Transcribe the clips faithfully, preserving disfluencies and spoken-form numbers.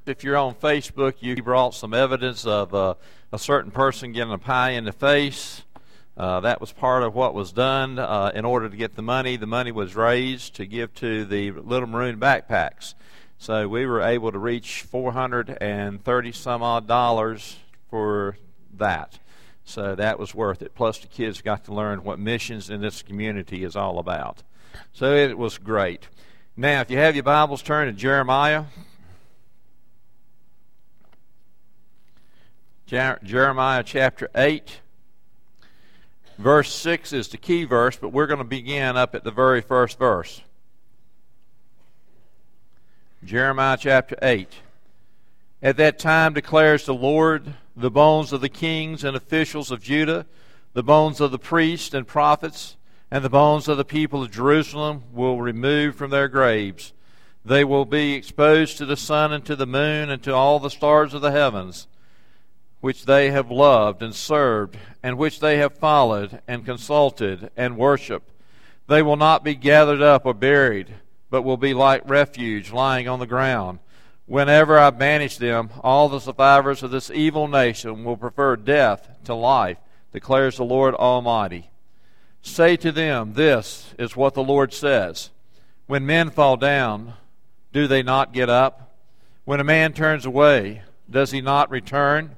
If you're on Facebook, you brought some evidence of uh, a certain person getting a pie in the face. Uh, that was part of what was done uh, in order to get the money. The money was raised to give to the Little Maroon Backpacks. So we were able to reach four hundred thirty some odd dollars for that. So that was worth it. Plus the kids got to learn what missions in this community is all about. So it was great. Now, if you have your Bibles, turn to Jeremiah. Jer- Jeremiah chapter eight. Verse six is the key verse, but we're going to begin up at the very first verse. Jeremiah chapter eight. At that time declares the Lord, the bones of the kings and officials of Judah, the bones of the priests and prophets, and the bones of the people of Jerusalem will remove from their graves. They will be exposed to the sun and to the moon and to all the stars of the heavens, which they have loved and served, and which they have followed and consulted and worshipped. They will not be gathered up or buried, but will be like refuge lying on the ground. Whenever I banish them, all the survivors of this evil nation will prefer death to life, declares the Lord Almighty. Say to them, this is what the Lord says. When men fall down, do they not get up? When a man turns away, does he not return?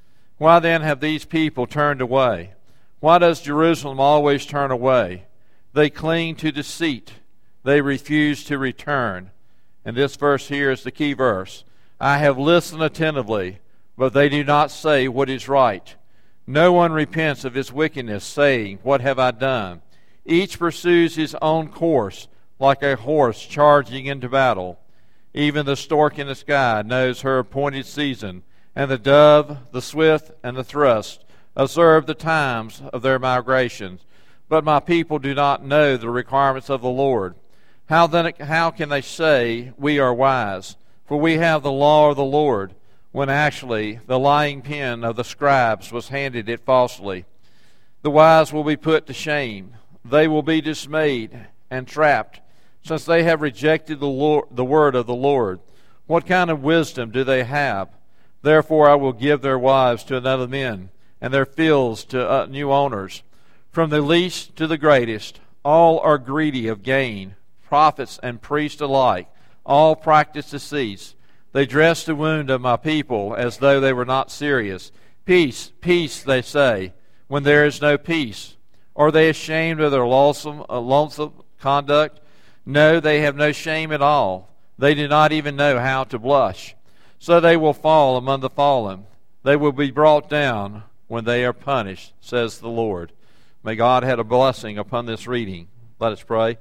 Why then have these people turned away? Why does Jerusalem always turn away? They cling to deceit. They refuse to return. And this verse here is the key verse. I have listened attentively, but they do not say what is right. No one repents of his wickedness, saying, what have I done? Each pursues his own course, like a horse charging into battle. Even the stork in the sky knows her appointed season, and the dove, the swift, and the thrust observe the times of their migrations. But my people do not know the requirements of the Lord. How then how can they say, we are wise? For we have the law of the Lord, when actually the lying pen of the scribes was handed it falsely. The wise will be put to shame. They will be dismayed and trapped, since they have rejected the Lord, the word of the Lord. What kind of wisdom do they have? Therefore I will give their wives to another men, and their fields to uh, new owners. From the least to the greatest, all are greedy of gain, prophets and priests alike. All practice deceit. They dress the wound of my people as though they were not serious. Peace, peace, they say, when there is no peace. Are they ashamed of their loathsome, uh, loathsome conduct? No, they have no shame at all. They do not even know how to blush. So they will fall among the fallen. They will be brought down when they are punished, says the Lord. May God have a blessing upon this reading. Let us pray.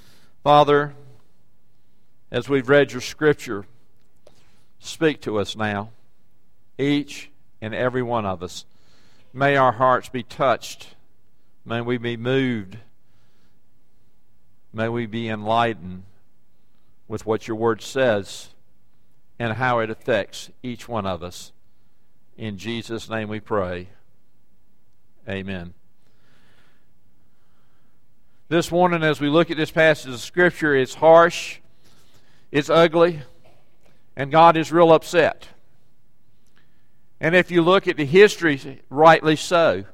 Father, as we've read your scripture, speak to us now, each and every one of us. May our hearts be touched. May we be moved. May we be enlightened with what your word says and how it affects each one of us. In Jesus' name we pray. Amen. This morning, as we look at this passage of Scripture, it's harsh, it's ugly, and God is real upset. And if you look at the history, rightly so.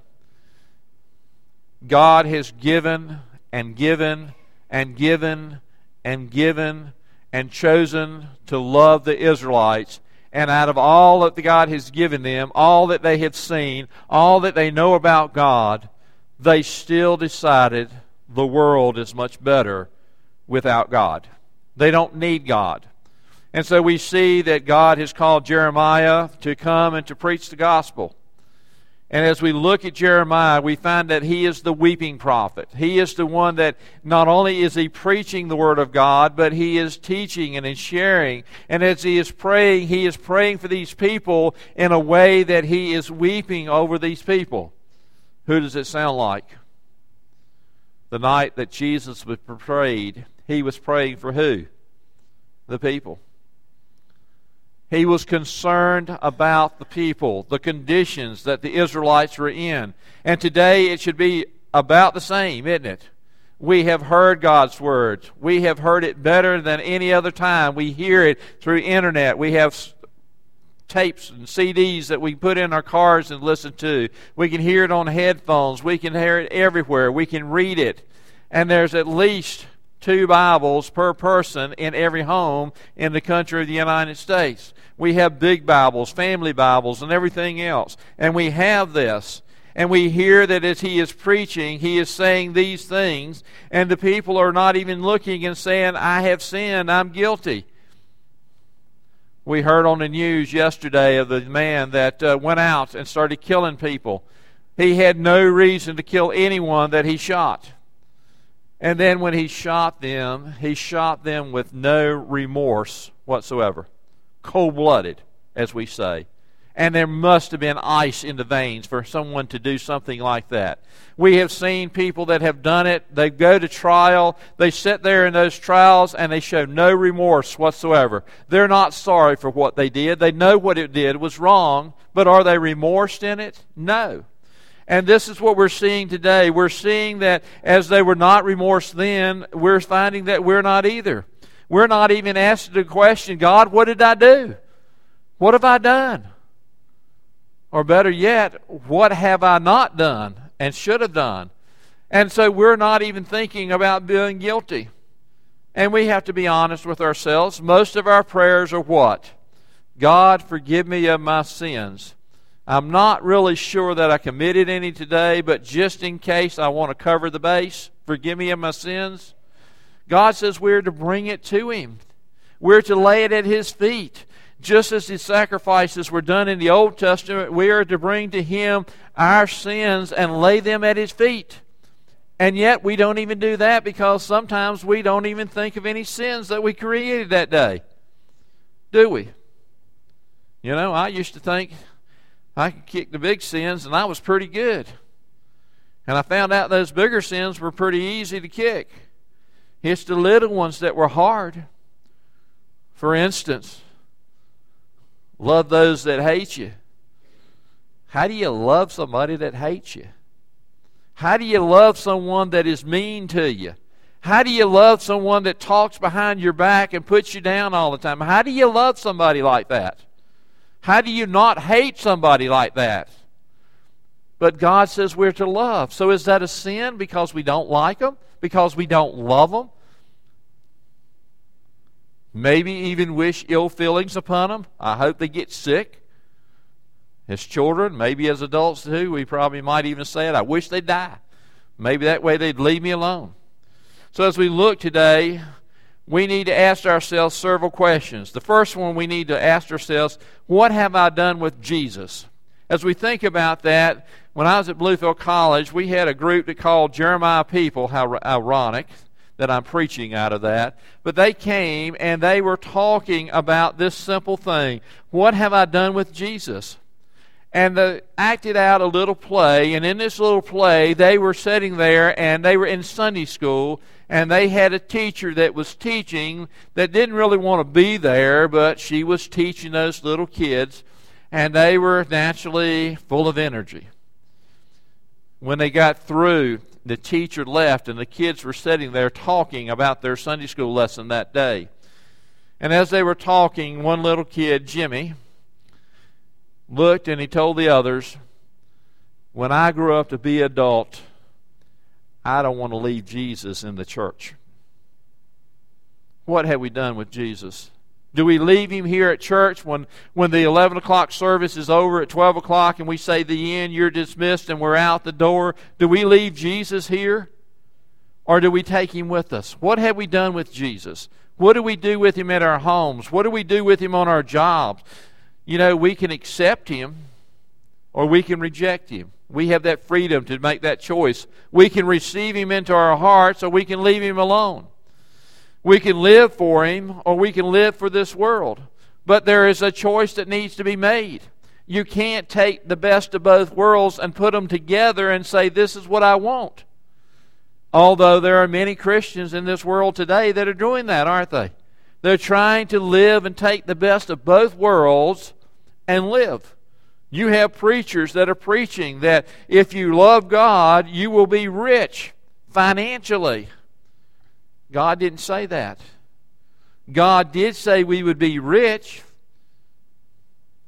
God has given and given and given and given and chosen to love the Israelites. And out of all that God has given them, all that they have seen, all that they know about God, they still decided the world is much better without God. They don't need God. And so we see that God has called Jeremiah to come and to preach the gospel. And as we look at Jeremiah, we find that he is the weeping prophet. He is the one that not only is he preaching the word of God, but he is teaching and is sharing. And as he is praying, he is praying for these people in a way that he is weeping over these people. Who does it sound like? The night that Jesus was betrayed, he was praying for who? The people. He was concerned about the people, the conditions that the Israelites were in. And today it should be about the same, isn't it? We have heard God's words. We have heard it better than any other time. We hear it through internet. We have tapes and C Ds that we put in our cars and listen to. We can hear it on headphones. We can hear it everywhere. We can read it. And there's at least two Bibles per person in every home in the country of the United States. We have big Bibles, family Bibles, and everything else. And we have this. And we hear that as he is preaching, he is saying these things. And the people are not even looking and saying, I have sinned, I'm guilty. We heard on the news yesterday of the man that uh, went out and started killing people. He had no reason to kill anyone that he shot. And then when he shot them, he shot them with no remorse whatsoever. Cold-blooded, as we say. And there must have been ice in the veins for someone to do something like that. We have seen people that have done it. They go to trial. They sit there in those trials and they show no remorse whatsoever. They're not sorry for what they did. They know what it did was wrong, but are they remorsed in it? No. And this is what we're seeing today. We're seeing that as they were not remorsed then, we're finding that we're not either. We're not even asked the question, God, what did I do? What have I done? Or better yet, what have I not done and should have done? And so we're not even thinking about being guilty. And we have to be honest with ourselves. Most of our prayers are what? God, forgive me of my sins. I'm not really sure that I committed any today, but just in case I want to cover the base, forgive me of my sins. God says we're to bring it to Him. We're to lay it at His feet. Just as the sacrifices were done in the Old Testament, we are to bring to Him our sins and lay them at His feet. And yet we don't even do that because sometimes we don't even think of any sins that we created that day. Do we? You know, I used to think I could kick the big sins and I was pretty good. And I found out those bigger sins were pretty easy to kick. It's the little ones that were hard. For instance, love those that hate you. How do you love somebody that hates you? How do you love someone that is mean to you? How do you love someone that talks behind your back and puts you down all the time? How do you love somebody like that? How do you not hate somebody like that? But God says we're to love. So is that a sin because we don't like them? Because we don't love them? Maybe even wish ill feelings upon them. I hope they get sick. As children, maybe as adults too, we probably might even say it. I wish they'd die. Maybe that way they'd leave me alone. So as we look today, we need to ask ourselves several questions. The first one we need to ask ourselves, what have I done with Jesus? As we think about that, when I was at Bluefield College, we had a group that called Jeremiah People. How ironic that I'm preaching out of that. But they came and they were talking about this simple thing. What have I done with Jesus? And they acted out a little play. And in this little play, they were sitting there and they were in Sunday school. And they had a teacher that was teaching that didn't really want to be there, but she was teaching those little kids. And they were naturally full of energy. When they got through, the teacher left and the kids were sitting there talking about their Sunday school lesson that day. And as they were talking, one little kid, Jimmy, looked and he told the others, when I grow up to be an adult, I don't want to leave Jesus in the church. What have we done with Jesus? Do we leave Him here at church when, when the eleven o'clock service is over at twelve o'clock and we say the end, you're dismissed, and we're out the door? Do we leave Jesus here? Or do we take Him with us? What have we done with Jesus? What do we do with Him at our homes? What do we do with Him on our jobs? You know, we can accept Him or we can reject Him. We have that freedom to make that choice. We can receive Him into our hearts or we can leave Him alone. We can live for Him or we can live for this world. But there is a choice that needs to be made. You can't take the best of both worlds and put them together and say, this is what I want. Although there are many Christians in this world today that are doing that, aren't they? They're trying to live and take the best of both worlds and live. You have preachers that are preaching that if you love God, you will be rich financially. God didn't say that. God did say we would be rich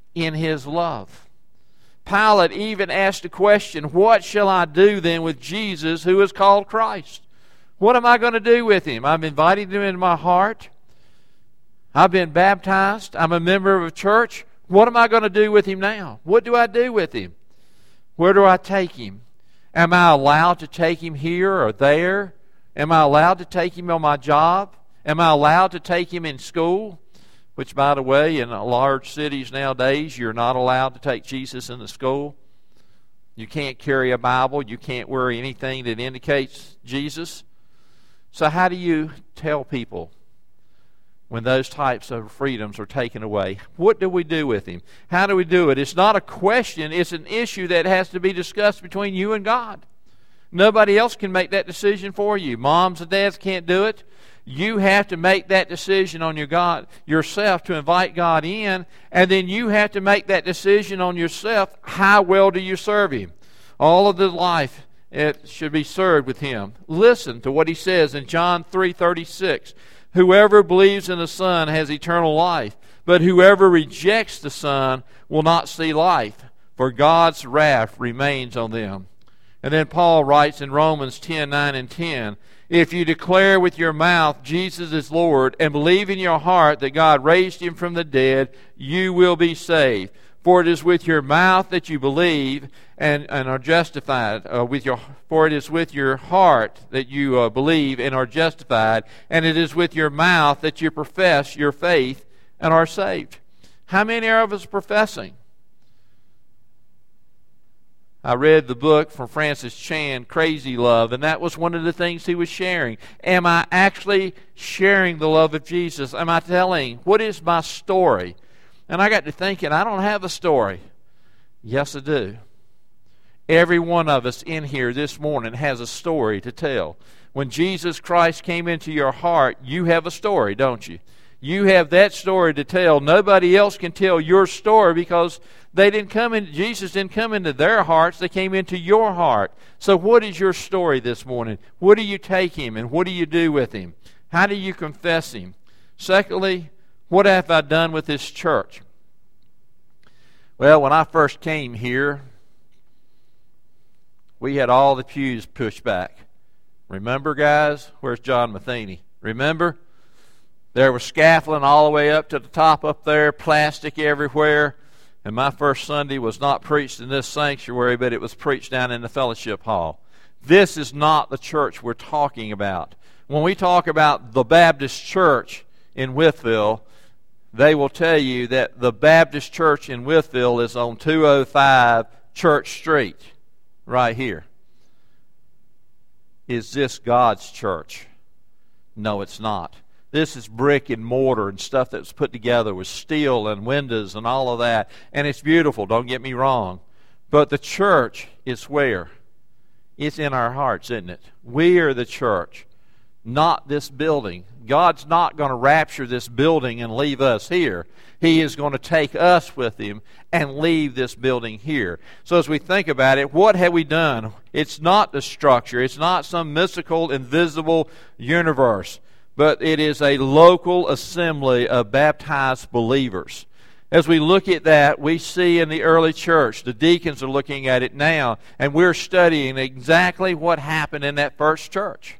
in his love. Pilate even asked a question, what shall I do then with Jesus who is called Christ? What am I going to do with him? I've invited him into my heart. I've been baptized. I'm a member of a church. What am I going to do with him now? What do I do with him? Where do I take him? Am I allowed to take him here or there? Am I allowed to take him on my job? Am I allowed to take him in school? Which, by the way, in large cities nowadays, you're not allowed to take Jesus in the school. You can't carry a Bible. You can't wear anything that indicates Jesus. So how do you tell people when those types of freedoms are taken away? What do we do with him? How do we do it? It's not a question. It's an issue that has to be discussed between you and God. Nobody else can make that decision for you. Moms and dads can't do it. You have to make that decision on your God yourself to invite God in, and then you have to make that decision on yourself. How well do you serve him? All of the life it should be served with him. Listen to what he says in John three thirty-six. Whoever believes in the Son has eternal life, but whoever rejects the Son will not see life, for God's wrath remains on them. And then Paul writes in Romans ten nine and ten, if you declare with your mouth Jesus is Lord and believe in your heart that God raised him from the dead, you will be saved. For it is with your mouth that you believe and, and are justified. Uh, with your, for it is with your heart that you uh, believe and are justified, and it is with your mouth that you profess your faith and are saved. How many are of us professing? I read the book from Francis Chan, Crazy Love, and that was one of the things he was sharing. Am I actually sharing the love of Jesus? Am I telling, what is my story? And I got to thinking, I don't have a story. Yes, I do. Every one of us in here this morning has a story to tell. When Jesus Christ came into your heart, you have a story, don't you? You have that story to tell. Nobody else can tell your story because they didn't come in, Jesus didn't come into their hearts, they came into your heart. So what is your story this morning? What do you take him and what do you do with him? How do you confess him? Secondly, what have I done with this church? Well, when I first came here, we had all the pews pushed back. Remember, guys? Where's John Matheny? Remember? There was scaffolding all the way up to the top up there, plastic everywhere. And my first Sunday was not preached in this sanctuary, but it was preached down in the fellowship hall. This is not the church we're talking about. When we talk about the Baptist church in Wytheville, they will tell you that the Baptist church in Wytheville is on two oh five Church Street, right here. Is this God's church? No, it's not. This is brick and mortar and stuff that's put together with steel and windows and all of that. And it's beautiful, don't get me wrong. But the church is where? It's in our hearts, isn't it? We are the church, not this building. God's not going to rapture this building and leave us here. He is going to take us with him and leave this building here. So as we think about it, what have we done? It's not the structure. It's not some mystical, invisible universe. But it is a local assembly of baptized believers. As we look at that, we see in the early church, the deacons are looking at it now, and we're studying exactly what happened in that first church.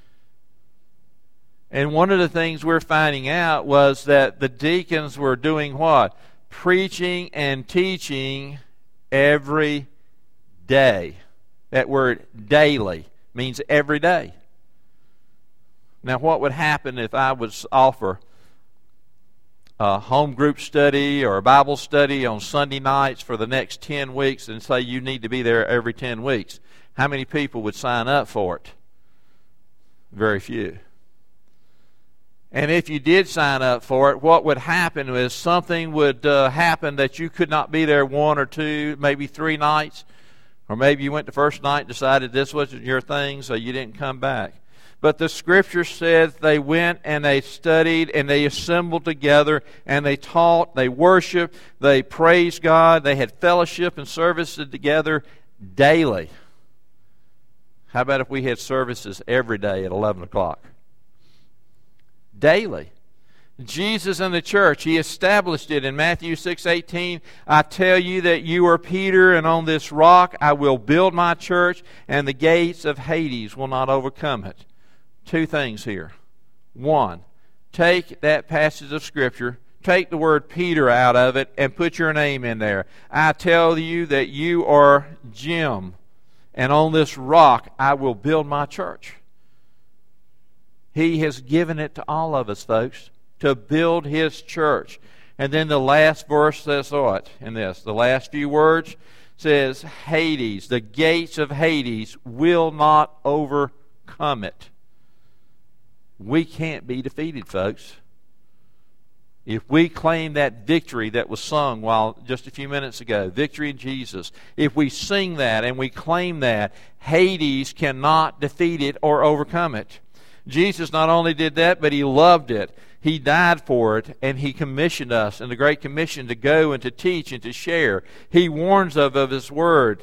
And one of the things we're finding out was that the deacons were doing what? Preaching and teaching every day. That word daily means every day. Now, what would happen if I was offer a home group study or a Bible study on Sunday nights for the next ten weeks and say you need to be there every ten weeks? How many people would sign up for it? Very few. And if you did sign up for it, what would happen is something would uh, happen that you could not be there one or two, maybe three nights. Or maybe you went the first night and decided this wasn't your thing, so you didn't come back. But the Scripture says they went and they studied and they assembled together and they taught, they worshiped, they praised God, they had fellowship and services together daily. How about if we had services every day at eleven o'clock? Daily. Jesus and the church, He established it in Matthew six eighteen. I tell you that you are Peter, and on this rock I will build my church, and the gates of Hades will not overcome it. Two things here. One, take that passage of Scripture, take the word Peter out of it, and put your name in there. I tell you that you are Jim, and on this rock I will build my church. He has given it to all of us, folks, to build His church. And then the last verse says what in this? The last few words says, Hades, the gates of Hades will not overcome it. We can't be defeated, folks. If we claim that victory that was sung while just a few minutes ago, victory in Jesus, if we sing that and we claim that, Hades cannot defeat it or overcome it. Jesus not only did that, but He loved it. He died for it, and He commissioned us in the Great Commission to go and to teach and to share. He warns of, of His Word.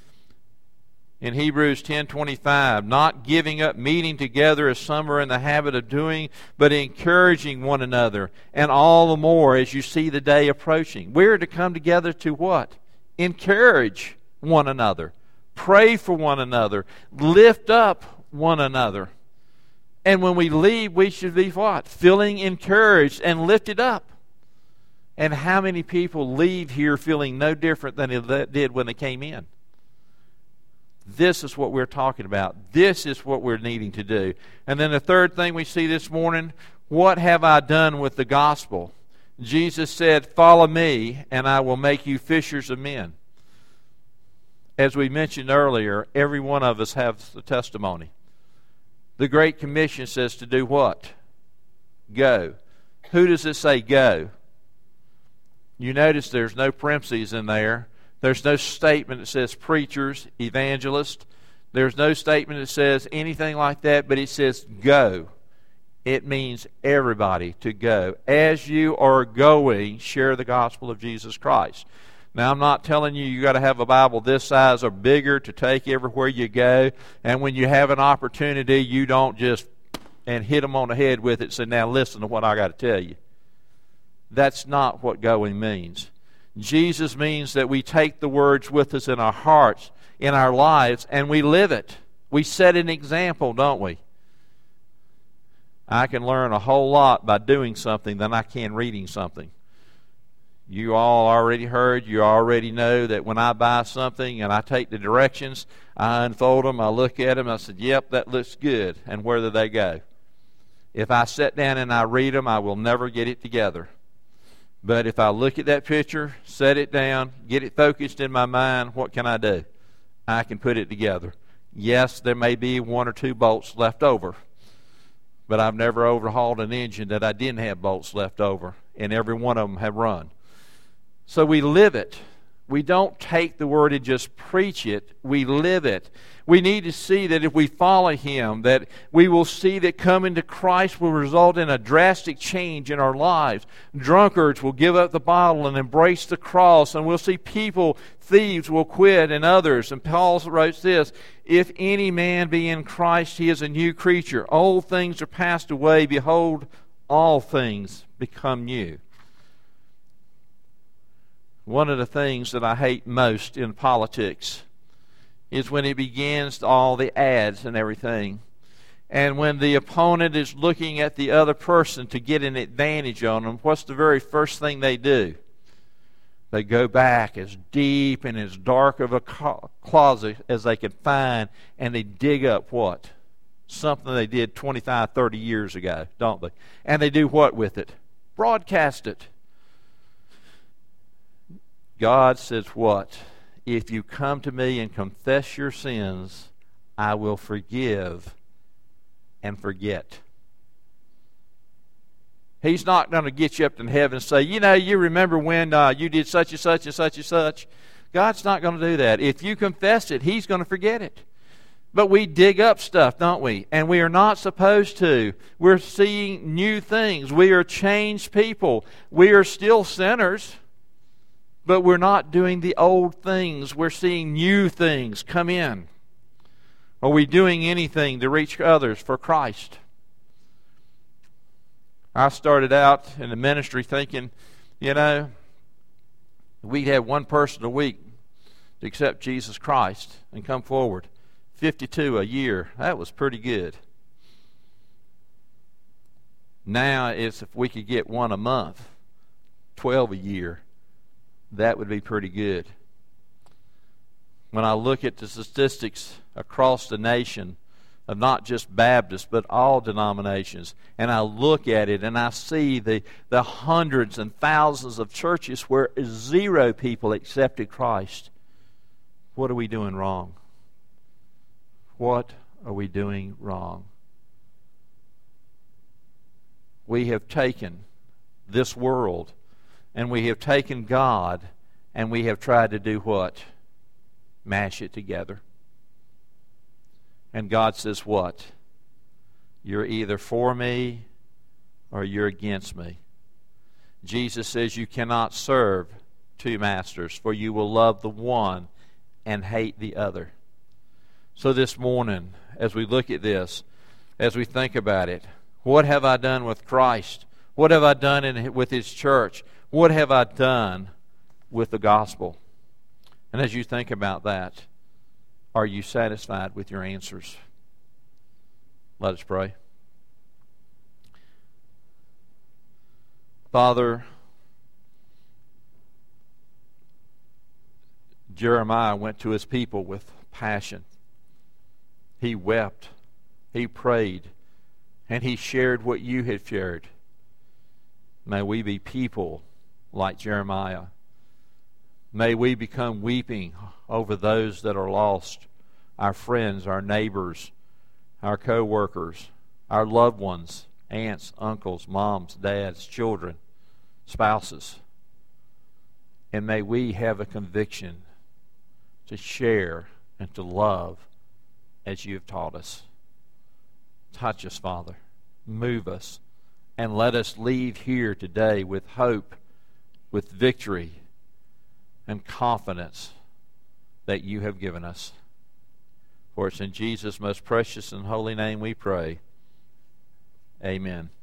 In Hebrews ten twenty-five, not giving up meeting together as some are in the habit of doing, but encouraging one another, and all the more as you see the day approaching. We're to come together to what? Encourage one another. Pray for one another. Lift up one another. And when we leave, we should be what? Feeling encouraged and lifted up. And how many people leave here feeling no different than they did when they came in? This is what we're talking about. This is what we're needing to do. And then the third thing we see this morning, what have I done with the gospel? Jesus said, follow me, and I will make you fishers of men. As we mentioned earlier, every one of us has a testimony. The Great Commission says to do what? Go. Who does it say go? You notice there's no parentheses in there. There's no statement that says preachers, evangelists. There's no statement that says anything like that, but it says go. It means everybody to go. As you are going, share the gospel of Jesus Christ. Now, I'm not telling you you got to have a Bible this size or bigger to take everywhere you go. And when you have an opportunity, you don't just and hit them on the head with it and say, now listen to what I got to tell you. That's not what going means. Jesus means that we take the words with us in our hearts, in our lives, and we live it. We set an example, don't we? I can learn a whole lot by doing something than I can reading something. You all already heard, you already know that when I buy something and I take the directions, I unfold them, I look at them, I said, yep, that looks good, and where do they go? If I sit down and I read them, I will never get it together. But if I look at that picture, set it down, get it focused in my mind, what can I do? I can put it together. Yes, there may be one or two bolts left over, but I've never overhauled an engine that I didn't have bolts left over, and every one of them have run. So we live it. We don't take the word and just preach it. We live it. We need to see that if we follow Him, that we will see that coming to Christ will result in a drastic change in our lives. Drunkards will give up the bottle and embrace the cross, and we'll see people, thieves will quit, and others. And Paul writes this, if any man be in Christ, he is a new creature. Old things are passed away. Behold, all things become new. One of the things that I hate most in politics is when it begins all the ads and everything. And when the opponent is looking at the other person to get an advantage on them, what's the very first thing they do? They go back as deep and as dark of a closet as they can find, and they dig up what? Something they did twenty-five, thirty years ago, don't they? And they do what with it? Broadcast it. God says what? If you come to me and confess your sins, I will forgive and forget. He's not going to get you up in heaven and say, you know, you remember when uh, you did such and such and such and such. God's not going to do that. If you confess it, He's going to forget it. But we dig up stuff, don't we? And we are not supposed to. We're seeing new things. We are changed people. We are still sinners. But we're not doing the old things. We're seeing new things come in. Are we doing anything to reach others for Christ? I started out in the ministry thinking, you know, we'd have one person a week to accept Jesus Christ and come forward. fifty-two a year. That was pretty good. Now it's if we could get one a month, twelve a year, that would be pretty good. When I look at the statistics across the nation of not just Baptists but all denominations, and I look at it and I see the, the hundreds and thousands of churches where zero people accepted Christ, what are we doing wrong? What are we doing wrong? We have taken this world and we have taken God and we have tried to do what? Mash it together. And God says what? You're either for me or you're against me. Jesus says you cannot serve two masters, for you will love the one and hate the other. So this morning, as we look at this, as we think about it, what have I done with Christ? What have I done in, with His church? What have I done with the gospel? And as you think about that, are you satisfied with your answers? Let us pray. Father, Jeremiah went to his people with passion. He wept. He prayed. And he shared what you had shared. May we be people like Jeremiah. May we become weeping over those that are lost, our friends, our neighbors, our co-workers, our loved ones, aunts, uncles, moms, dads, children, spouses. And may we have a conviction to share and to love as you have taught us. Touch us, Father. Move us. And let us leave here today with hope, with victory, and confidence that you have given us. For it's in Jesus' most precious and holy name we pray. Amen.